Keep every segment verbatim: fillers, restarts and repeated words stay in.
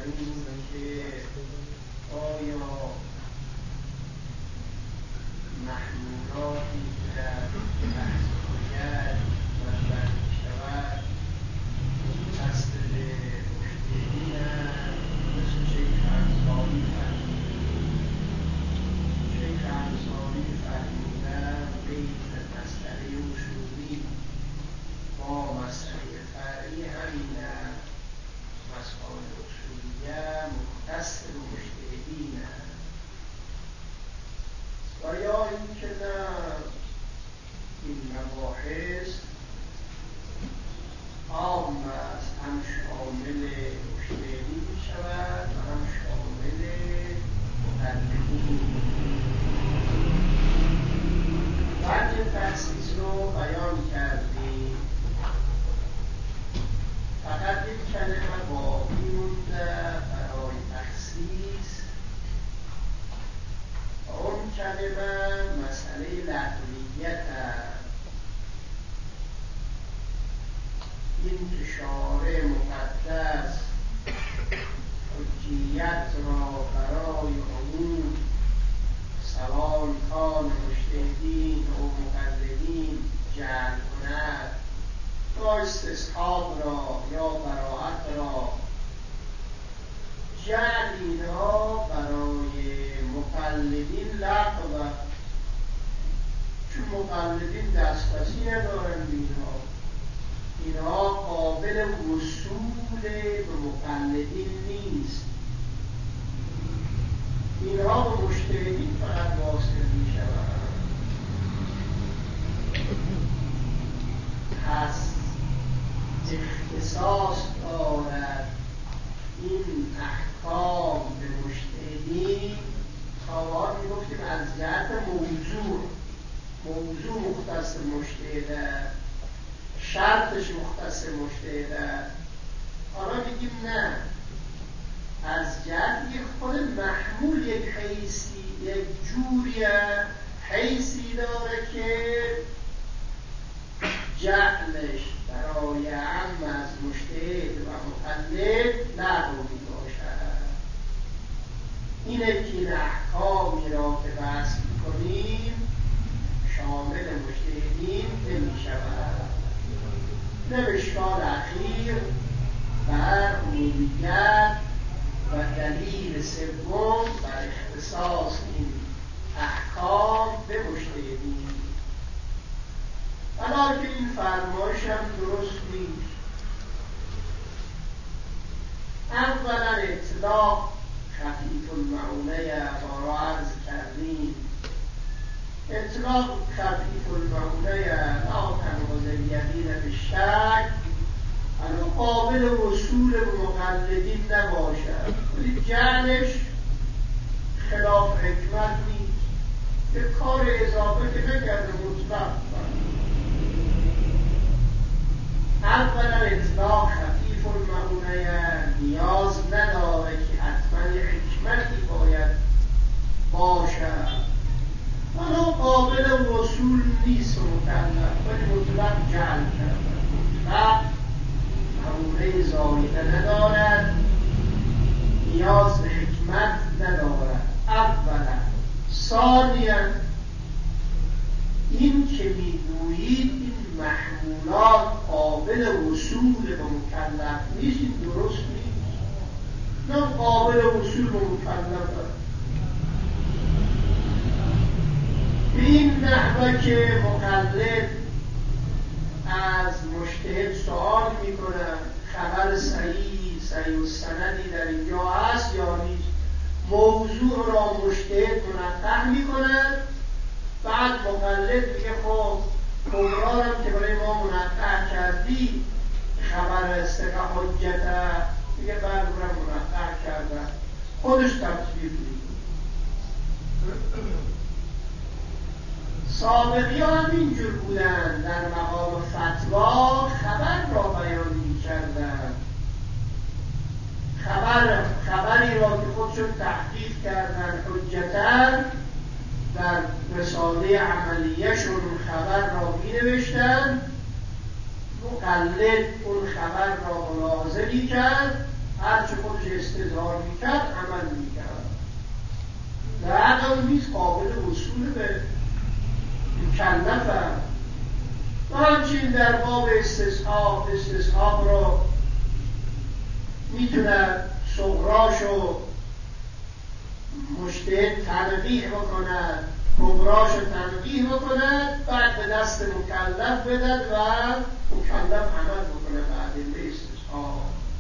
این بود که آیا محمولاتی که در بحث باید مطرح می‌شود متصل به مشتهدین‌اند مثل شیخ انصاری فرمودند. شیخ انصاری فرمودند بین مسئله اصولی با مسئله فرعی همین است. مسائل اصولیه مختص به مجتهدین‌اند و یا اینکه نه این مباحث عام است، هم شامل مجتهدین می شود و هم شامل مقلدین. بعد این تخصیص رو بیان کردیم، فقط یک کلمه باقی مونده برای تخصیص و اون کلمه مسئله لغویت است. این که شارع مقدس حجیت را برای عموم سواء کان مجتهدین و مقلدین جعل کند یا استصحاب را یا براءت را، جعل اینها برای مقلدین لغو است، چون مقلدین دسترسی ندارند اینها اینها قابل وصول به مقلدین نیست، اینها به مجتهدین فقط واصل می شوند. پس اختصاص دارد این احکام به مجتهدین. تا می گفتیم از جهت موضوع موضوع مختص مجتهد، شرطش مختص مجتهد. حالا میگیم نه، از جهت یک خود محمول یک حیثی یک جوری حیثی داره که جعلش برای عام از مجتهد و مقلد لغو می باشد. اینه که این احکامی را که بحث می‌کنیم شامل مجتهدین نمی شود. نوشتار اخیر بر عمومیت و دلیل سوم بر اختصاص این احکام به مجتهدین. حالا که این فرمایش هم درست نیست. اولا اطلاق خفیف المعونه ما را عرض کردیم. اطلاق خفیف المعونه لا تنقض الیقین بالشک الان قابل وصول به مقلدین نباشد، ولی جعلش خلاف حکمت نیست، به کار اضافه که نکرده مطلق. اولا اطلاق خفیف المعونه نیاز نداره که حتما یک حکمتی باید باشد، حالا قابل وصول نیست مکلف، ولی مطلق جعل کرده. مطلق معونه زایده ندارد، نیاز به حکمت ندارد. اولا. ثانیا این که میگویید این محمولات قابل وصول به مکلف نیست، این درست نیست. نه قابل وصول به مکلف است. به این نحوه که مقلد از مجتهد سوال میکنن خبر صحیح صحیح السندی در اینجا هست یا نیست، موضوع را مجتهد منقح میکنن، بعد مقلد میگه خب کبرارم که برای ما منقح کردی خبر استقا حجته، میگه بعد برای منقح کردن، خودش تطبیق میکنه. سابقی ها هم اینجور بودن، در مقام فتوا خبر را بیان می کردن، خبر خبری را که خودشون تحقیق کردن حجتاً در رساله عملیه‌شون خبر را می نوشتن، مقلد اون خبر را ملاحظه می کرد، هرچه خودش استظهار میکرد عمل میکرد. در اون نیست قابل وصول به مکلف هم. و همچنین در باب استصحاب استصحاب رو میتوند صغراشو مجتهد تنقیح بکند، کبراشو تنقیح بکند، بعد به دست مکلف بدد و مکلف عمل بکنه بعد به استصحاب.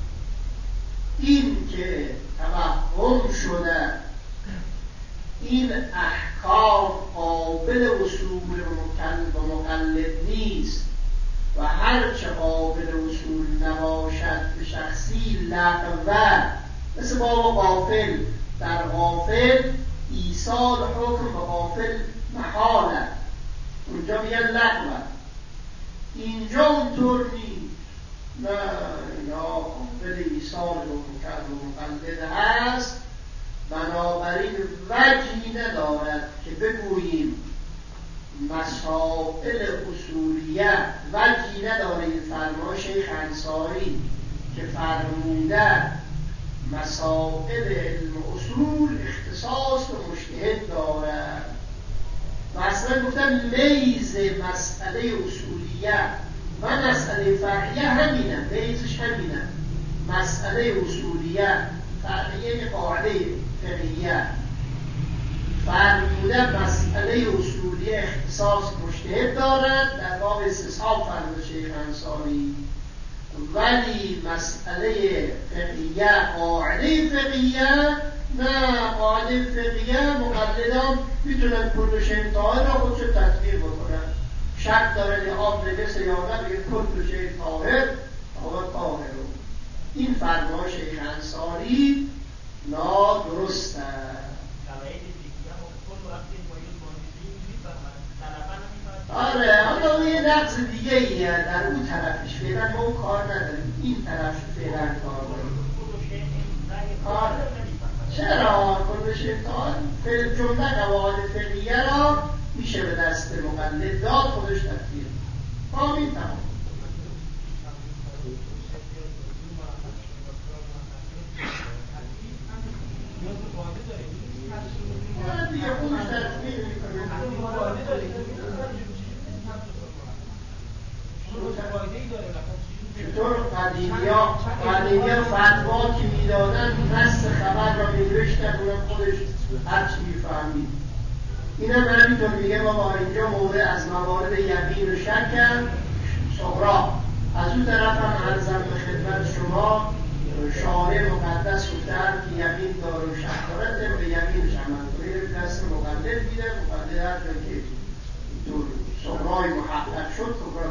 این که توهم شده این احکام قابل وصول به مقلد نیست و هرچه قابل وصول نباشد به شخصی لغوه، مثل باب غافل. در غافل ایصال حکم به غافل محاله، اونجا میگن لغوه. اینجا اونطور نیست، نه یا قابل ایصال حکم کرد و مقلد هست. بنابراین وجهی ندارد که بگوییم مسائل اصولیت، وجهی نداره این فرمان شیخ انصاری که فرموده مسائل علم اصول اختصاص به مجتهد دارد. و اصلا گفتن میز مسئله اصولیت و مسئله فرعیه همینه، میزش همینه. مسئله اصولیت فرعیه قاعده فقهیه فرموده مسئله اصولیه اختصاص مجتهد دارد در باب استصحاب فرموده شیخ انصاری، ولی مسئله فقهیه قاعده فقهیه نه. قاعده فقهیه مقلدان میتونن کلش طاهر را خودشو تطبیق بکنن. شک داره آب نجس یا نه، بگه کلش طاهر آب طاهر. این فرمان شیخ انصاری نادرست است. آره، حالا یه نقص دیگه ایه در اون طرفش، فعلا ما اون کار نداریم، این طرف فعلا کار داریم. آره، چرا؟ کل شیطان فعل جمله قواعد فقهیه را میشه به دست مقلد داد، خودش تطبیق همین تمام. دیگه خودش تطبیق میکنه. چطور قدیمیا قدیمیا فتوا که میدادن نص خبر را می‌نوشتن، اونم خودش هر چی میفهمید. اینم همینطور میگه بابا اینجا موضع از موارد یقین و شک صغرا. از اون طرف هم عرضم به خدمت شما شارع مقدس گفتن که یقین داره و شک داره، به یقینش عمل کنه، دست مقلد میده، مقلد هر جا که اینطور صغرای محقق شد صغرا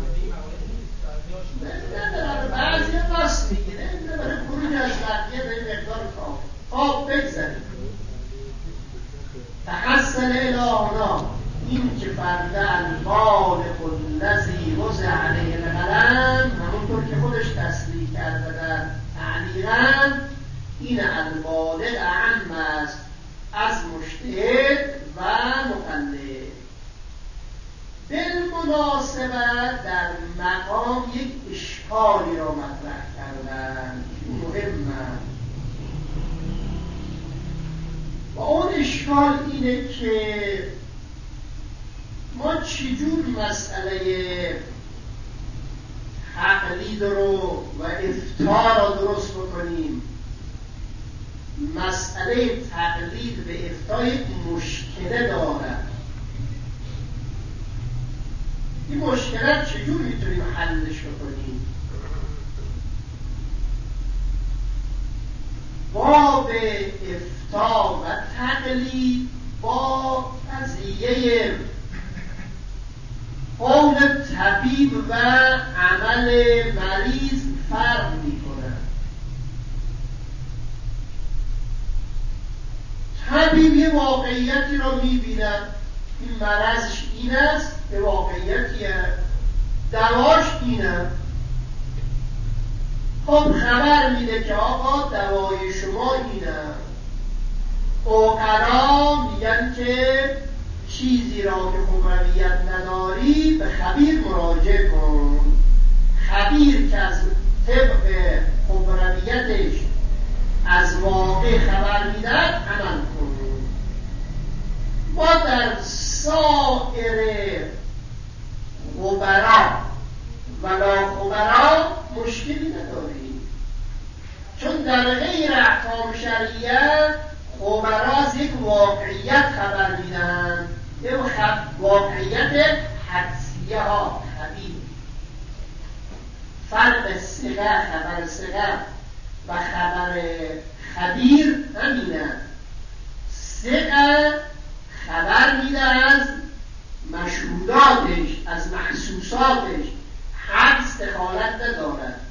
نه. بعضی راست میگیره، اینه برای خروج از بقیه به این مقدار کافی. خواب بگذاریم تحصل الهنا، این که فرده البالغ الذی وضع علیه القلم، همونطور که خودش تصریح کرده در تعلیقاً، این البالغ اعم است از مجتهد و مقلد. بالمناسبت در مقام یک اشکالی را مطرح کردن مهمه و اون اشکال اینه که ما چجور مسئله تقلید رو و افتاء را درست بکنیم. مسئله تقلید به افتاء مشکله دارد. این مشکلات چجور میتونیم حلش بکنیم؟ باب افتاء و تقلید با قضیه قول طبیب و عمل مریض فرق میکنه. طبیب یه واقعیتی رو میبینه، این مرضش این است، به واقعیتیه، دواش اینه. خب خبر میده که آقا دوای شما اینه. عقلا میگن که چیزی را که خبرویت نداری به خبیر مراجعه کن. خبیر که از طبق خبرویتش واقع خبر میدن عمل کنید. ما در سایر خبرا ولا خبرا مشکلی نداریم، چون در غیر احکام شرعیه خبرا از یک واقعیت خبر میدن، یک واقعیت حدسیه ها خبیر. فرق صیغه، خبر صیغه و خبر خبیر همینه. صیغه خبر میده از مشهوداتش، از محسوساتش، حدس دخالت ندارد.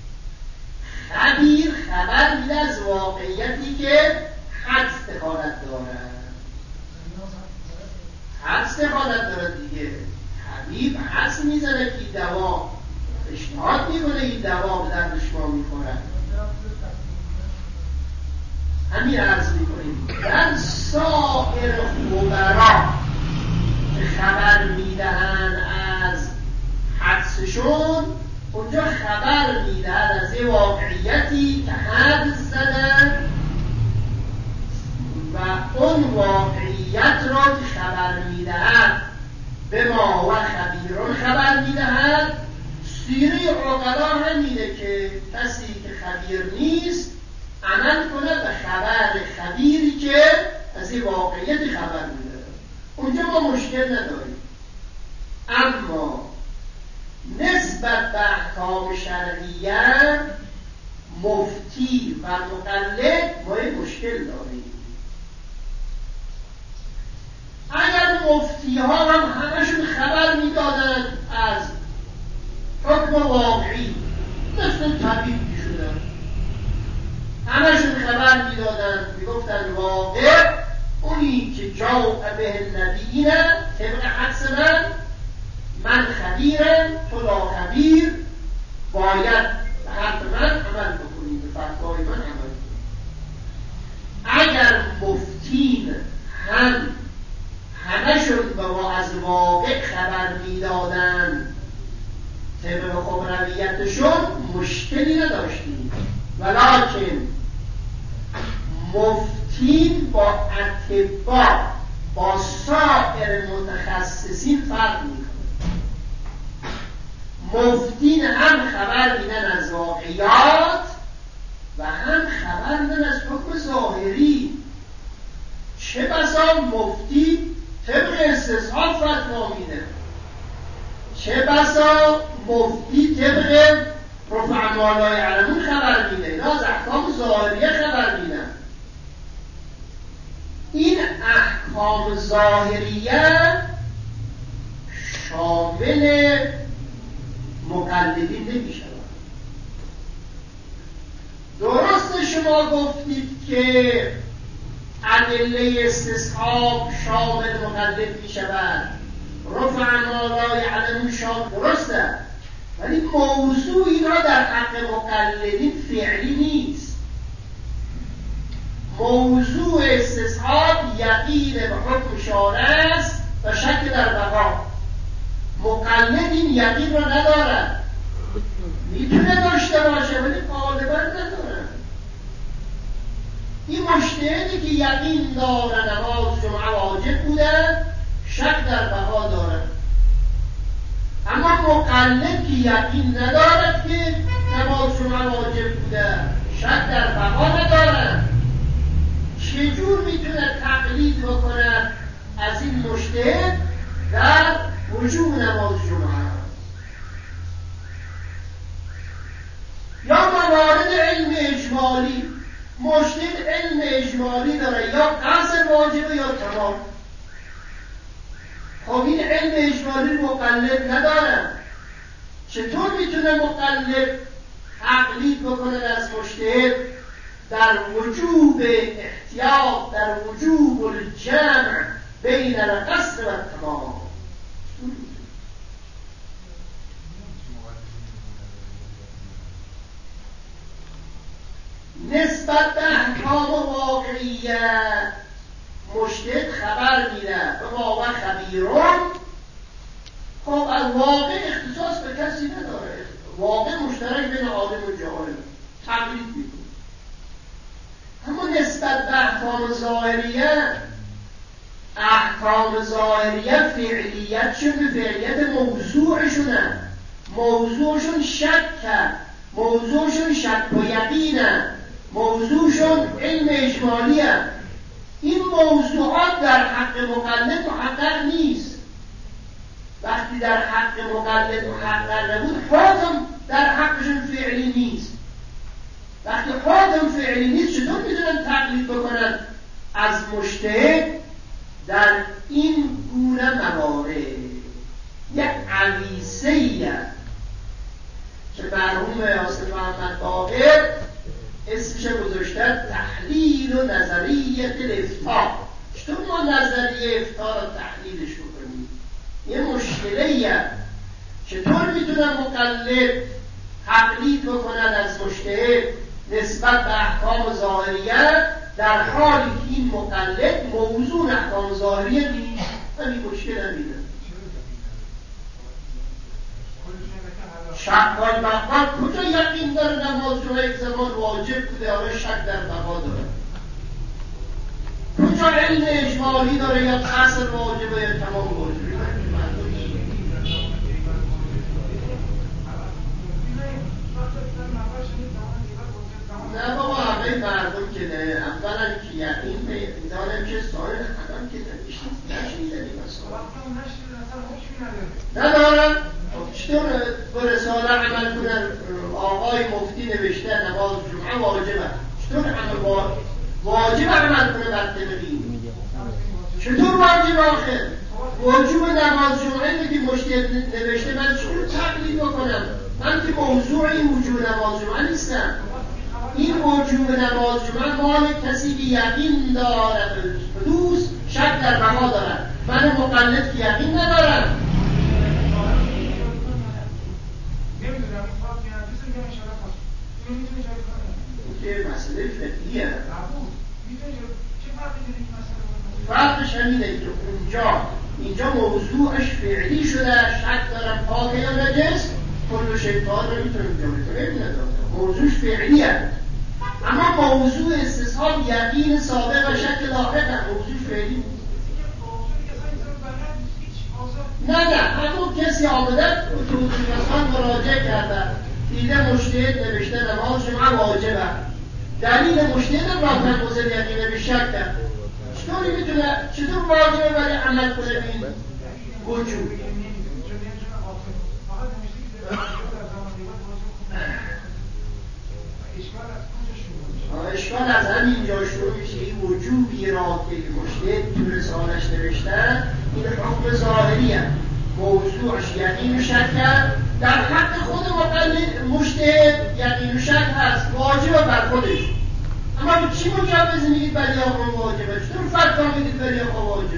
خبیر خبر میده از واقعیتی که حدس دخالت دارد. حدس دخالت دارد دیگه. طبیب حدس میزنه که دوا اشتهاد میکنه، این دوا به درد شما میخوره. همین عرض میکنیم در سایر خبرا که خبر میدهن از حدسشون، اونجا خبر میدهن از یه واقعیتی که حدس زدن و اون واقعیت را که خبر میدهن به ما و خبیرون خبر میدهن. سیره عقلا همینه که کسی که خبیر نیست عمل کنه به خبر خبیری که از این واقعیت خبر میده. اونجا ما مشکل نداریم. اما نسبت به احکام شرعیه مفتی و مقلد ما یه مشکل داریم. اگر مفتی ها هم همشون خبر میدادن از حکم واقعی مثل طبیب شدن، همشون خبر میدادن میگفتن واقع اونی که جاء به النبیین طبق حدس من، من خبیرم تو لا خبیر، باید به حرف من عمل بکنید، به فتوای من عمل کنید. اگر مفتین هم همشون به ما از واقع خبر میدادن طبق خبرویتشون مشکلی نداشتیم، ولکن مفتین با اتباع با سایر متخصصین فرق میکنه. مفتین هم خبر میدن از واقعیات و هم خبر میدن از حکم ظاهری. چه بسا مفتی طبق استصحاب فتوا میده، چه بسا مفتی طبق رفع ما لا یعلمون خبر میده. اینا از احکام ظاهریه خبر میدن. این احکام ظاهریه شامل مقلدین نمی شود. درست شما گفتید که ادله استصحاب شامل مقلد می شود، رفع ما لا یعلمون شامل، درسته، ولی موضوع اینا در حق مقلدین فعلی نیست. موضوع استصحاب یقین به حکم شارع است و شک در بقا. مقلد این یقین را ندارد، میتونه داشته باشه ولی غالبا نداره. این مجتهدی که یقین داره نماز جمعه واجب بوده، شک در بقا داره. اما مقلد که یقین ندارد که نماز جمعه واجب بوده، شک در بقا نداره، چجور میتونه تقلید بکنه از این مجتهد در وجوب نماز جمعه؟ یا موارد علم اجمالی، مجتهد علم اجمالی داره، یا قصر واجبه یا تمام. خب این علم اجمالی مقلد نداره، چطور میتونه مقلد تقلید بکنه از مجتهد در وجوب احتیاط، در وجوب الجمع بین القصر و التمام؟ نسبت به احکام واقعیت مجتهد خبر میده به ما و خبیرون. خب از واقع اختصاص به کسی نداره، واقع مشترک بین عالم و جاهل، تقلید میکنه. اما نسبت احکام ظاهریه احکام ظاهریه فعلیتشون به فعلیت موضوعشونه، موضوعشون شک، موضوعشون شک و یقینه، موضوعشون علم اجمالیه. این موضوعات در حق مقلد محقق نیست. وقتی در حق مقلد محقق نبود، حکم در حقشون فعلی نیست. وقتی حکم فعلی نیست، چطور میتونن تقلید بکنن از مجتهد در این گونه موارد؟ یک عویسه‌ای که مرحوم حسن محمد باقر اسمش گذاشته تحلیل و نظریه الافتاء. چطور ما نظریه افتاء رو تحلیلش بکنیم؟ یه مشکلیه. چطور میتونن مقلد تقلید بکنن از مجتهد نسبت به احکام ظاهریه در حالی که این مقلد موضوع احکام ظاهریه نیست؟ همین مشکل همینه. شک و بقا کجا یقین داره نماز جمعه یک زمان واجب بوده، آره شک در بقا داره؟ کجا علم اجمالی داره یا قصر واجبه یا تمام واجبه؟ نه بابا همه مردم که نه. اولا که یقین دارم که سایر خدام که نشنیدنی مثلا ندارم. چطور به رساله عمل کنن؟ آقای مفتی نوشته نماز جمعه واجبه، چطور عمل واجب عمل کنه بر طبقی؟ چطور واجب آخر؟ وجوب نماز جمعه میگی مجتهد نوشته، من چطور تقلید بکنم؟ من که موضوع این وجوب نماز جمعه نیستم. این وجوب نماز جمعه مال کسی که یقین داره حدوث شک در بقا دارد. من مقلد که یقین ندارم. که مسئله فقهیه. فرقش همینه که اونجا اینجا موضوعش فعلی شده، شک دارم پاک یا نجس، کل شیطان رو میتونم جمعه کنه، موضوعش فعلیه. اما موضوع استصحاب یقین سابق و شک لاحقه، موضوع فعلی نه نه. همون کسی آمده تو مثلا مراجعه کرده، دیده مجتهد نوشته نماز جمعه واجبه، دلیل مجتهد را تنقض یقینه به شک کرد، چطوری میتونه چطور واجبه برای عمل کنه به این وجود؟ اشکال از همینجا شروع میشه. این وجوبی را که مجتهد تو رسالش نوشتن این حکم ظاهریه، موضوعش یقین و شک کرد. در حق خود مقلد مجتهد یقین و شک هست، واجبه بر خودش. اما تو چی مجوز میگید برای آقا واجبه؟ چطور فتوا میگید برای آقا واجبه؟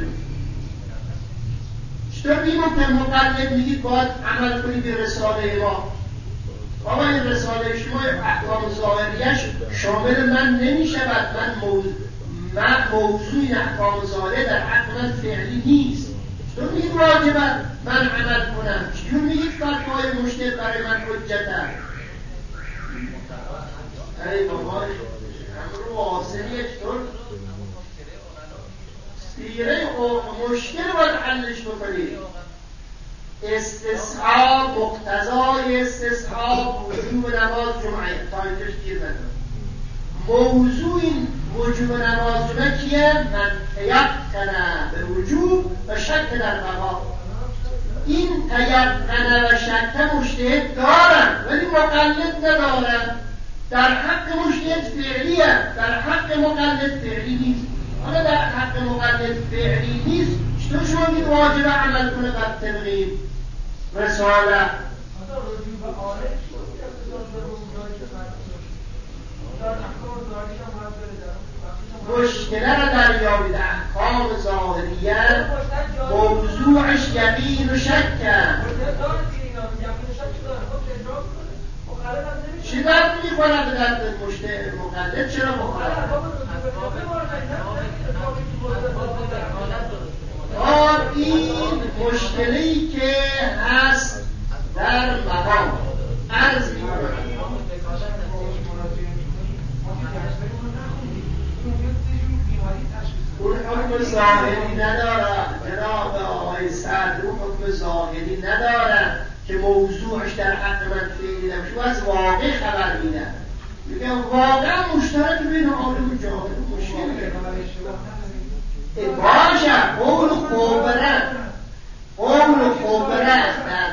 چطور بیمون که مقلد میگید باید عمل کنید به رساله ما؟ بابا این رساله شما احکام ظاهریش شامل من نمیشود. من موضوع من موضوع احکام ظاهره در حق من فعلی نیست. چطور میگید واجبه من عمل کنم؟ چطور میگید فتوای مجتهد برای من حجته؟ ای بابا امر واصلیه. چطور سیره مشکل باید حلش بکنید. استصحاب مقتضای استصحاب وجوب نماز جمعه تا اینجاش گیر ندارم. موضوع این وجوب نماز جمعه کیه؟ من تیقنه به وجوب و شک در بقا. این تیقنه و شک مجتهد دارن ولی مقلد ندارن. در حق مجتهد فعلیه، در حق مقلد فعلی نیست. حالا در حق مقلد فعلی نیست، چطور شما میگید واجب عمل کنه بر طبق رساله؟ مشکله را دریابید. احکام ظاهریه موضوعش یقین و شکه. چی درد میخوره به درد مجتهد مقلد؟ چرا بخوره؟ آن این مشکلی که هست در مقام عرض میکنم. ظاهری ندارد. جناب آقای سعد اون حکم ظاهری ندارد که موضوعش در حق من فعلی نمیشه و از واقع خبر میدن. میگم واقعا مشترک بین عالم و جاهل مشکل باشه. قول خبره قول خبره در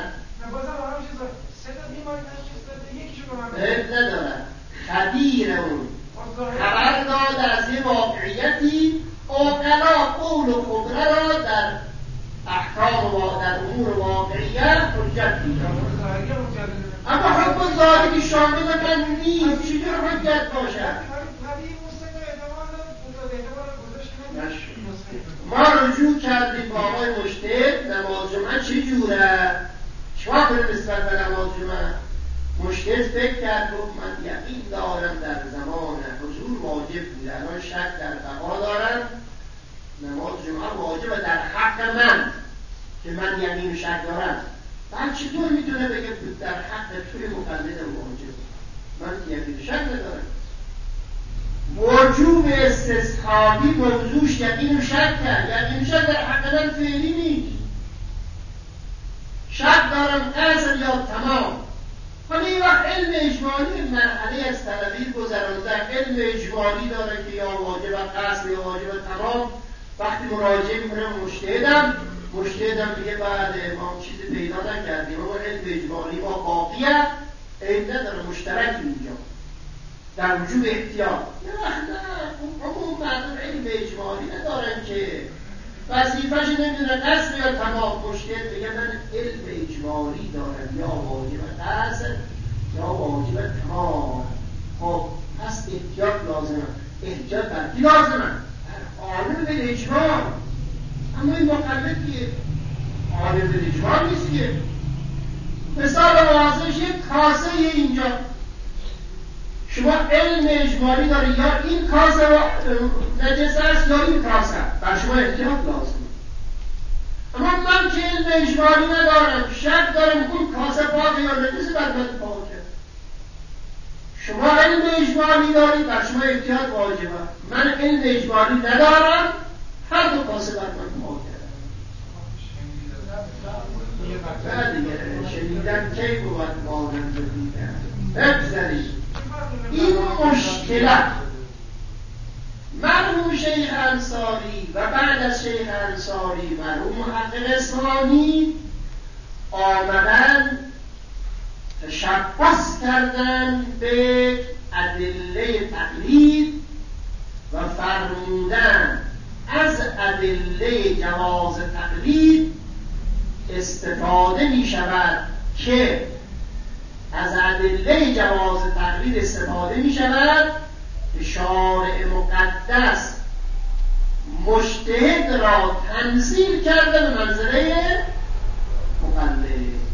بهت ندارد. خبیر اون خبر داد از یه واقعیتی، عقلا قول خبره را در احکام و در امور واقعیت حجت می‌دارد. اما حکم ظاهری شامل من نیست. چجور حجت باشد؟ ما رجوع کردیم با آقای مجتهد نماز جمعه چجوره؟ چما کنیم نسبت به نماز جمعه؟ مجتهد فکر کرد گفت من یقین دارم در زمان حضور واجب بود، الان شک در بقا دارم، نماز جمعه واجب در حق من که من یقین شک دارم. بعد چطور میتونه بگه در حق توی مقلدم واجب؟ من یقین شک ندارم. وجوب استصحابی موضوعش یقین و شک کرد. یقین شک در حق من فعلی نیست. شک دارم اصل یا تمام. حالا این وقت علم اجمالی مرحله از تغییر گذراندن. علم اجمالی داره که یا واجب قصد یا واجب تمام. وقتی مراجعه میکنم مجتهدم مجتهدم دیگه بعد ما چیزی پیدا نکردیم اما علم اجمالی ما باقیه، عیب نداره، مشترک اینجا در وجوب احتیاط. نه نه اون مردم علم اجمالی ندارن که وظیفه‌ش نمیدونه قصد یا تمام. مجتهد میگه من علم اجمالی دارم، یا واجب قصد یا واجب تمام. خب پس احتیاط لازمه. احتیاط بر کی لازمه؟ عالم به اجمال. اما این مقلد که عالم به اجمال نیست که. مثال واضحش یک کاسه اینجا شما علم اجمالی داری یا این کاسه نجس است یا این کاسه، بر شما احتیاط لازمه. اما من که علم اجمالی ندارم، شک دارم اون کاسه پاکه یا نجس، بر من پاکه. شما علم اجمالی داری، بر شما احتیاط واجبه. من علم اجمالی ندارم، هر دو کاسه بر من پاکه. نه دیگه شنیدن کی بود مانند دیدن. بگذارید این مشکلات مرحوم شیخ انصاری و بعد از شیخ انصاری مرحوم محقق اصفهانی آمدن تشبث کردن به ادله تقلید و فرمودن از ادله جواز تقلید استفاده می شود که از ادله جواز تقلید استفاده می شود که شارع مقدس مجتهد را تنزیل کرده به منزله مقلد.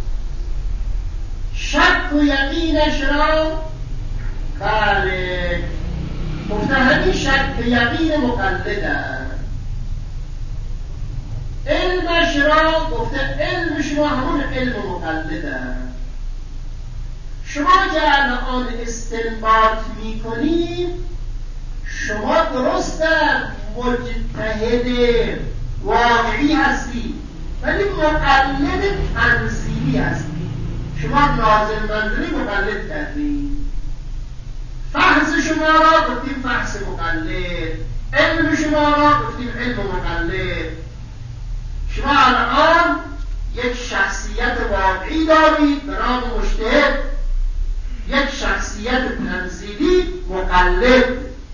شک و یقینش را بله گفته همین شک و یقین مقلده. علمش را گفته علم شما همون علم مقلده. شما که الان استنباط میکنید شما درست مجتهد واقعی هستید ولی مقلد تنزیلی هستید. شما نازل منزلی مقلد کردید. فحص شما را گفتیم فحص مقلد، علم شما را گفتیم علم مقلد. شما الان یک شخصیت واقعی دارید به نام مجتهد، یک شخصیت تنزیلی مقلد.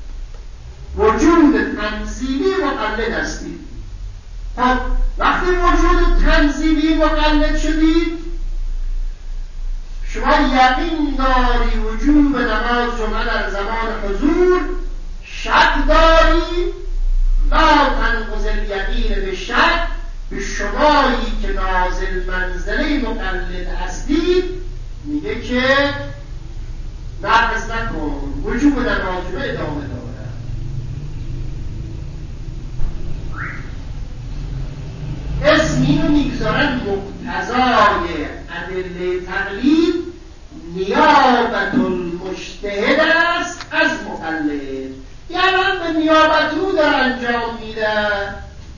وجود تنزیلی مقلد هستید. خب وقتی وجود تنزیلی مقلد شدید شما یقین داری وجوب نماز جمعه در زمان حضور، شک داری لا تنقض الیقین به شک. به شمایی که نازل منزله مقلد هستید میگه که نقض نکن، وجوب نماز جمعه ادامه داره. اسمی رو میگذارن مقتضای ادله تقلید نیابت المجتهد است از مقلد. یعنی به نیابت او در انجام میده.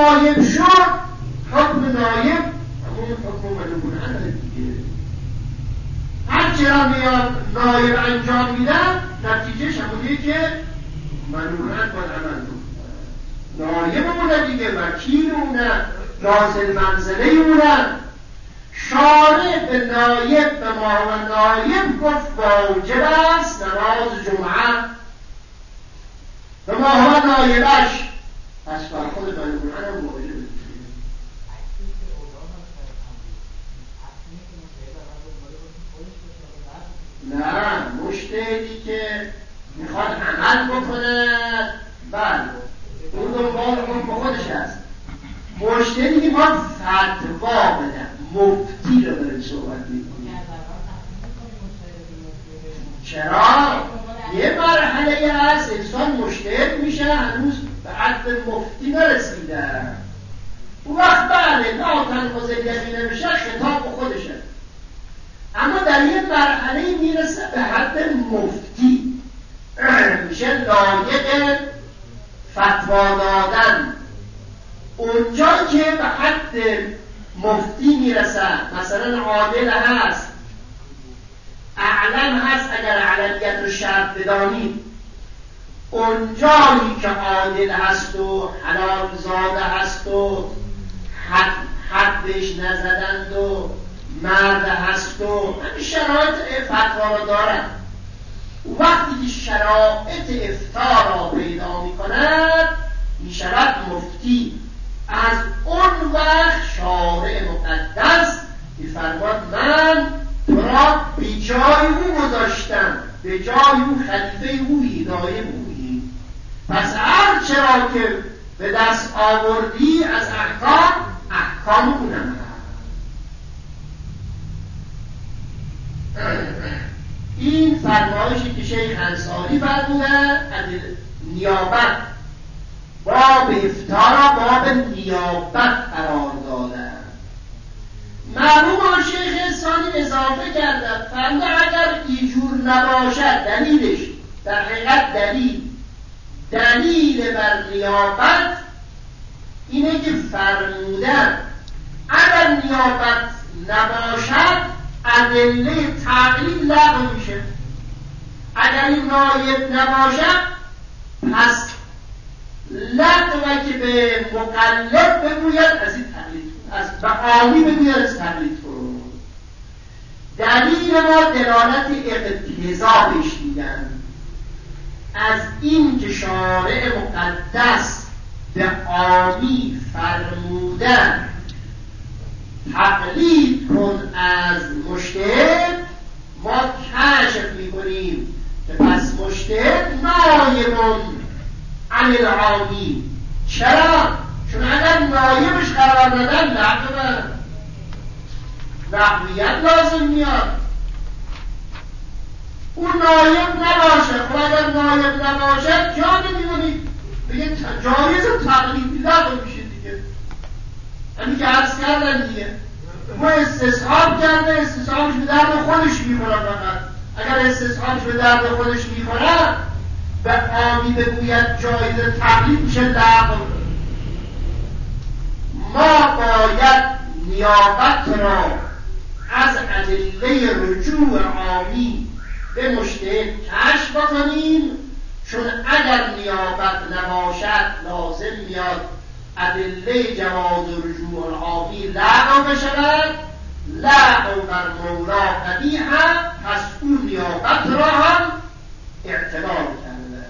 نایب شد، حکم نایب همون حکم منوعن دیگه. هر چرا نایب انجام میدن نتیجهش همونیه که منوعن باید عمل کنه. نایب اونه دیگه، وکیل اونه، نازل منزله اونه. شارع به نایب به ما و نایب گفت واجب است نماز جمعه به ما و نایبش، پس بر خود منوعن هم واجب. نه، مجتهدی که میخواد عمل بکنه بله اون دنبال حکم خودش هست. مجتهدی که میخواد فتوا بده، مفتی رو داره صحبت میکنه. چرا؟ یه مرحله هست انسان مجتهد میشه هنوز به حد مفتی نرسیده. اون وقت بله تا تنفذ یقین نمیشه خطاب به خودشه، اما در یه مرحله میرسه به حد مفتی، میشه لایق فتوا دادن. اونجا که به حد مفتی میرسه، مثلا عادل هست، اعلم هست، اگر علمیت رو شرط بدانید، اونجایی که عادل هست و حلال زاده هست و حد, حد بهش نزدند و مرد هست و همین شرایط فتوا را دارند. وقتی که شرایط افتار را پیدا می کند می شود مفتی. از اون وقت شارع مقدس می فرماد من تو را به جای او گذاشتم، به جای او خلیفه اویی، نایب اویی، پس هر چرا که به دست آوردی از احکام احکام اونم. این فرمایشی که شیخ انصاری فرموده از نیابت، باب افتار را باب نیابت قرار داده. معلوم آن شیخ انصاری اضافه کرده فرموده اگر اینجور نباشد دلیلش در حقیقت دلیل دلیل بر نیابت اینه که فرمودن اگر نیابت نباشد ادله تقلید لغو میشه. اگر این نایب نباشد پس لغوه که به مقلد بگوید از این تقلید کن، از به عامی بگوید از تقلید کن. دلیل ما دلالت اقتضا بهش میگن، از این که شارع مقدس به عامی فرمودن تقلید کن از مجتهد، ما کشف میکنیم که پس مجتهد نایبون عن العامی. چرا؟ چون اگر نایبش قرار ندن لغوه لغویت لازم میاد. اون نایب نباشه، خب اگر نایب نباشه جا نمیمونید بگه جایز تقلید لغو میشه دیگه. همین که عرض کردن دیگه، ما استصحاب کرده، استصحابش به درد خودش میخوره. فقط اگر استصحابش به درد خودش میخوره به عامی بگوید جایز تقلید میشه لغو. ما باید نیابت را از ادله رجوع عامی به مجتهد کشف بکنیم، چون اگر نیابت نباشد لازم میاد ادله جواز رجوع العامی لغو بشود. لغو بر مولا قبیح، پس اون نیابت را هم اعتبار کرده.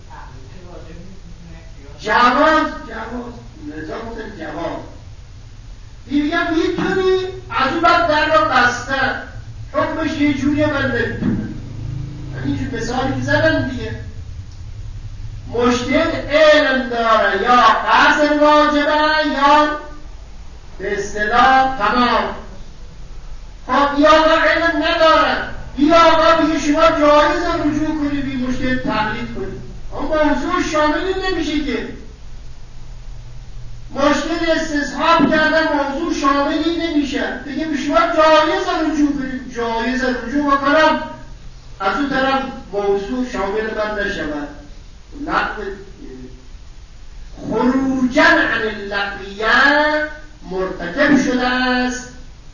جواز جواز نظام جواز دیگه میتونی از اون بعد در را بسته حکمش یه جوریه من نمیتونم. همینجور مثالی که زدن دیگه، مجتهد علم داره یا قصر واجبه یا به اصطلاح تمام. خب یا آقا علم نداره، یا آقا بگه شما جایز رجوع کنی بی مجتهد تقلید کنی، اما موضوع شاملی نمیشه که. مجتهد استصحاب کردن موضوع شاملی نمیشه، بگه شما جایز رجوع کنی، جایز رجوع بکنم از اون طرف موضوع شامل من نشود. نقل خروجا عن اللغویت مرتکب شده است،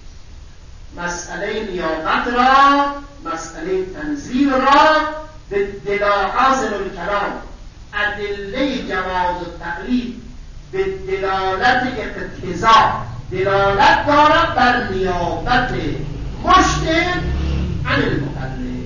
مسئله نیابت را، مسئله تنزیل را به دلاحاظ الکلام ادله جواز و تقلید به دلالت اقتضا دلالت دارد بر نیابت مجتهد عن المقلد.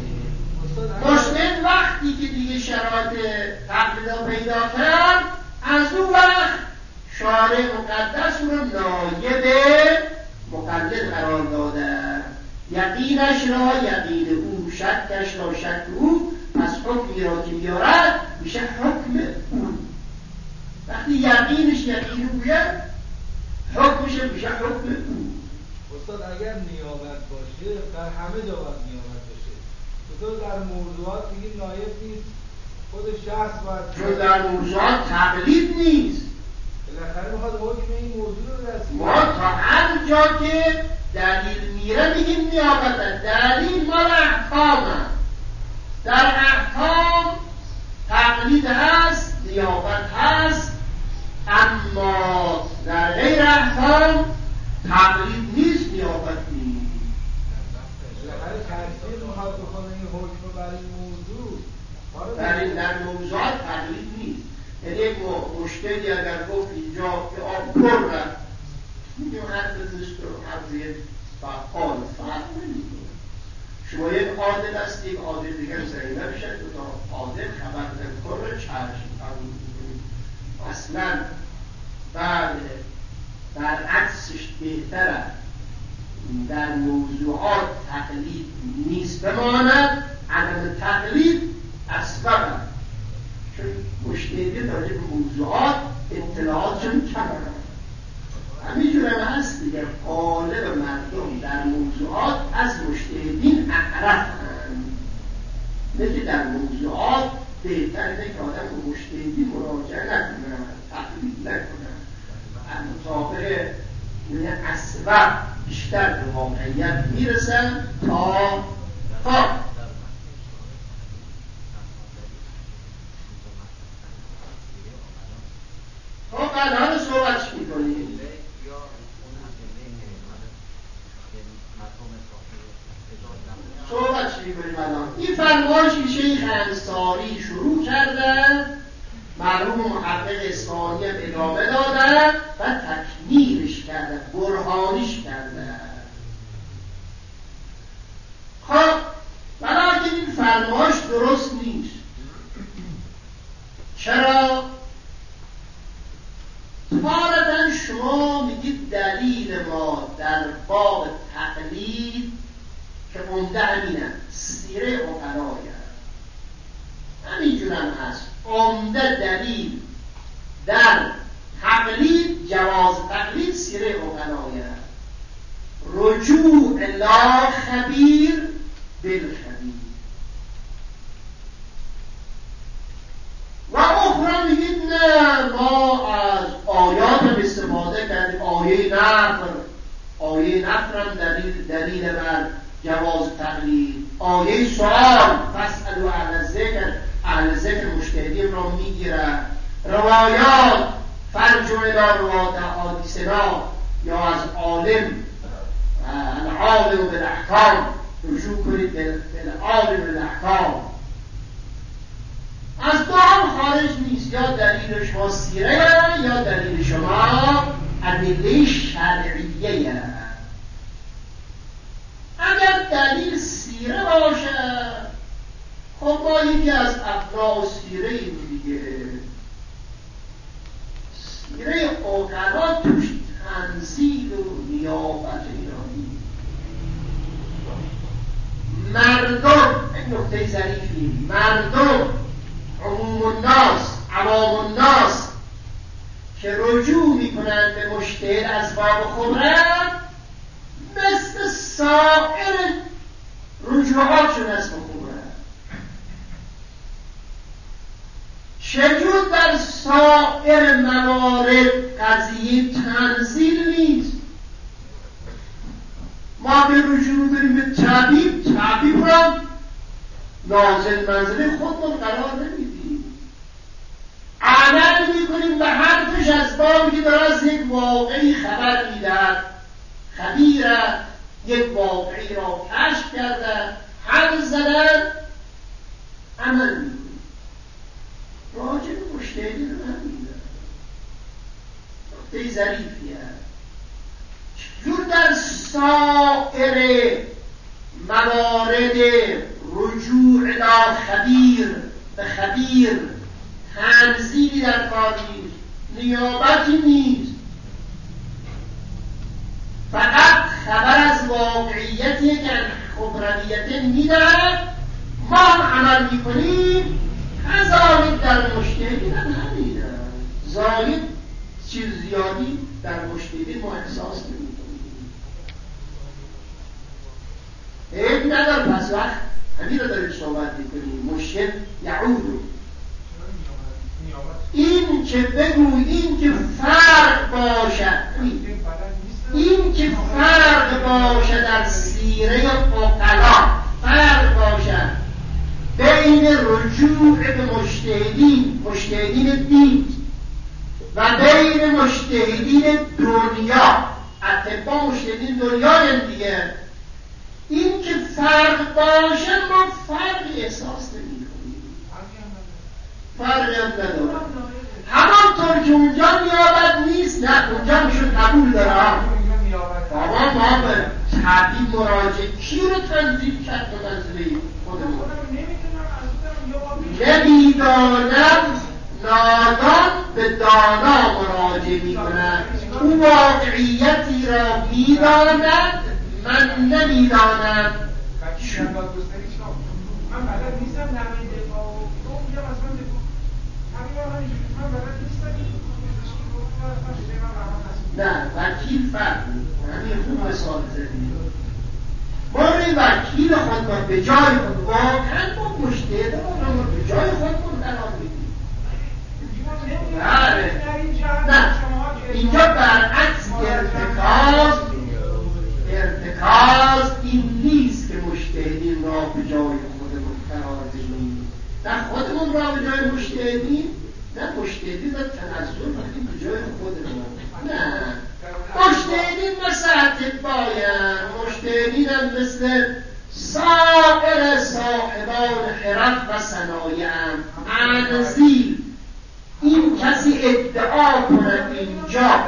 مجتهد وقتی که دیگه شرایط تقلید را پیدا کرد، از اون وقت شارع مقدس رو نایب مقلد قرار داده، یقینش را یقین او، شکش را شک او، پس حکمی را که بیارد میشه حکم او. وقتی یقینش یقین اویه، حکمش میشه حکم او. استاد اگر نیابت باشه در همه جا باید نیابت باشه، چطور در موضوعات دیگه نایب نیست؟ خود شخص باید، چون در موضوعات تقلید نیست، بالاخره میخواد حکم این موضوع رو رسید. ما تا هر جا که دلیل میره میگیم نیابت. دلیل مال احکام هست، در احکام تقلید هست، نیابت هست، اما در غیر احکام تقلید نیست، نیابت نیست. بالاخره تفسیر میخواد بکنه این حکم برای این موضوع، در این در موضوعات تقلید نیست. یعنی یک مشتری اگر گفت اینجا که آب پر رفت، میگیم حرف زشت رو حرف یک فعال فرق نمیکنه. شما یک عادل هست، یک عادل دیگر زنیده بشه، دو تا عادل خبر نمیکنه، چشم قبول میکنیم. اصلا بعد برعکسش بهتره در موضوعات تقلید نیست بماند، عدم تقلید اسبب، چون مشتری راجع به موضوعات اطلاعاتشون کمه. همینجور هم هست دیگه، غالب مردم در موضوعات از مجتهدین اعرف‌اند. نه که در موضوعات بهتره که آدم به مجتهدین مراجعه نکنن، تقلید نکنن، مطابق این اسباب بیشتر به واقعیت میرسن تا تا خب الان صحبتش میکنیم. صحبتش میکنیم الان. این فرمایشی شیخ انصاری شروع کردن، مرحوم محقق اصفهانی هم ادامه دادن و تکمیلش کردن، برهانیش کردن. خب بنابراین این فرمایش درست نیست. چرا؟ تارتاً شما میگید دلیل ما در باب تقلید که عمده همینه، سیره عقلای همینجور هم هست. عمده دلیل در تقلید، جواز تقلید، سیره عقلای رجوع لا خبیر بالخبیر. و اخرى میگید نه، ما از آیات هم استفاده کردیم، آیه نفر، آیه نفر هم دلیل, دلیل بر جواز تقلید، آیه سوال فاسألوا اهل الذکر، اهل ذکر مجتهدین را میگیره، روایات فرجع الی روایات حدیثنا، یا از عالم العالم بالاحکام رجوع کنید بالعالم بالاحکام. از دو هم خارج نیست، یا دلیل شما سیره یا دلیل شما ادله شرعیه. اگر دلیل سیره باشه، خب ما یکی از ابناء سیره ایم دیگه. سیره اوقلا توش تنزیل و نیابت ایرانی. مردم، این نکته ظریفی، مردم عموم الناس، عوام الناس که رجوع میکنند به مجتهد از باب خبرت، مثل سایر رجوعاتشون از باب خبرت. چجور در سایر موارد قضیه تنزیل نیست؟ ما به رجوع بریم به طبیب، طبیب را نازل منزل خودمون قرار نمیدیم. عمل میکنیم به حرفش از بابی که داره از یک واقعی خبر میدهد. خبیرت یک واقعی را کشف کرده، حد زدن، عمل میکنیم. راجع به مجتهدین رو نمیدن. نکته ظریفیه. چجور در سایر موارد رجوع الی خبیر به خبیر تنزیلی در کار نیست، نیابتی نیست، فقط خبر از واقعیتی که خبرویت میدهد، ما هم عمل میکنیم. کذالک در مجتهدین هم نمیدن. زاید چیز زیادی در مجتهدین ما احساس نمیکنیم. عیب ندار. پس وقت همین رو داریم صحبت میکنیم. مجتهد یعود این که بگو، این که فرق باشد، این که فرق باشد در سیره عقلا، فرق باشد بین رجوع به مجتهدین، مجتهدین دین و بین مجتهدین دنیا، اتباع مجتهدین دنیا دیگه، این که فرق باشه ما فرقی احساس نمی‌کنیم. فرقی هم نداره. همانطور که اونجا نیابت نیست، نه اونجا میشون قبول داره. بابا ما به طبیب مراجع کی رو تنظیم کرد به منزله خودمون؟ نمیدانم. نادان به دانا مراجع میکند. او واقعیتی را میداند، من نمیدانم. من بلد نیستم نمین دفاع و تو میگم اصلا دفاع همین هم همینجوری من بلد نیستم نه وکیل فرق همین خوب مثال زدیم. ما روی وکیل خود ما به جای خود واقعا با مجتهد ما به جای خودمون قرار میدیم. بله نه اینجا برعکس ارتکاز ارتکاز این نیست که مجتهدین را به جای خودمون قرار بدیم. نه خودمون را به جای مجتهدین، نه مجتهدین را تنزل بدیم به جای خودمون. نه مجتهدین مثل اتباعن، مجتهدین هم مثل سایر صاحبان حرف و صنایعن. انزیل این کسی ادعا کنه اینجا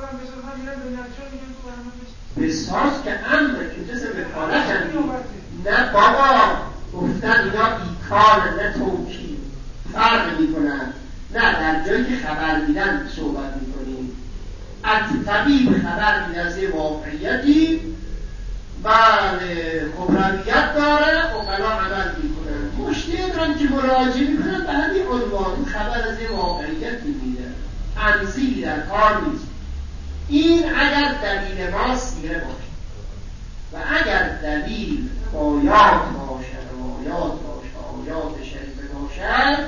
بساز که امر که جسم وکالت هم نه بابا گفتن اینا ایکار نه توکید فرق میکنن. نه در جایی که خبر میدن صحبت میکنیم. طبیب خبر میدن از واقعیتی، بله خبرویت داره، اقلا عمل میکنن. مجتهد هم که مراجعه میکنن به همین عنوان خبر از واقعیتی میده، تنزیلی در کار نیست. این اگر دلیل ما سیره باشه و اگر دلیل آیات باشد و آیات باشه آیات شریفه باشد،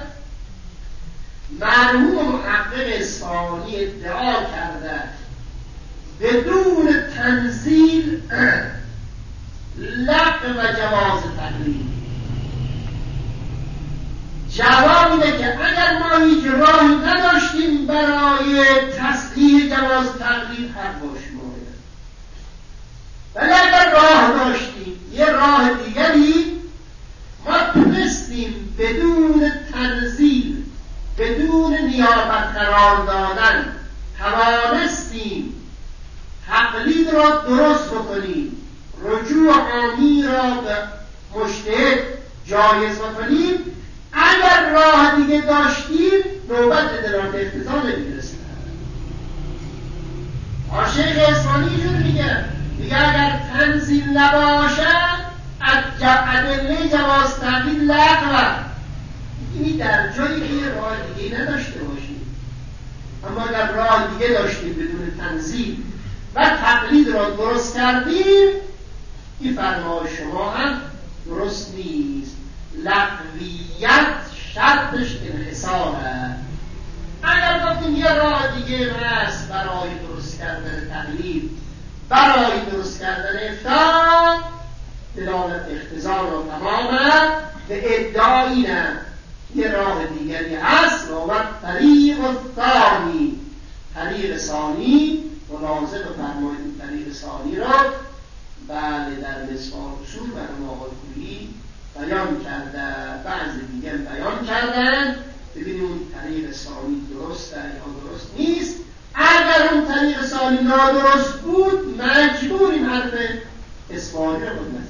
مرحوم محقق اصفهانی ادعا کرده بدون تنزیل لغو و جواز تقلید. جواب اینه که اگر ما هیچ راهی نداشتیم برای تصحیح جواز تقلید حق باش مورد، ولی اگر راه داشتیم یه راه دیگری، ما تونستیم بدون تنزیل بدون نیابت قرار دادن توانستیم تقلید را درست بکنیم، رجوع عامی را به مجتهد جایز بکنیم. اگر راه دیگه داشتیم نوبت به دلالت اقتضا نمی‌رسید. شیخ اصفهانی جور میگه میگه اگر تنزیل نباشد ادله جواز تقلید لغوه. این در جایی که راه دیگه نداشته باشیم، اما اگر راه دیگه داشتیم بدون تنزیل و تقلید را درست کردیم، این فرمان شما هم درست نیست. لغویت شرطش انحصاره. اگر گفتیم یه راه دیگه هست برای درست کردن تقلید، برای درست کردن افتاد، دلالت اقتضا را تماما به ادعا اینه یه راه دیگری هست و وقت طریق ثانی، طریق ثانی ملاحظه بفرمایید. طریق ثانی را بله در مصباح اصول برای آقای کویی بیان کرده، بعضی دیگه بیان کردن. ببینیم اون طریق ثانی درسته یا درست نیست. اگر اون طریق ثانی نادرست بود مجبوریم حرف اصفهانی رو خدمت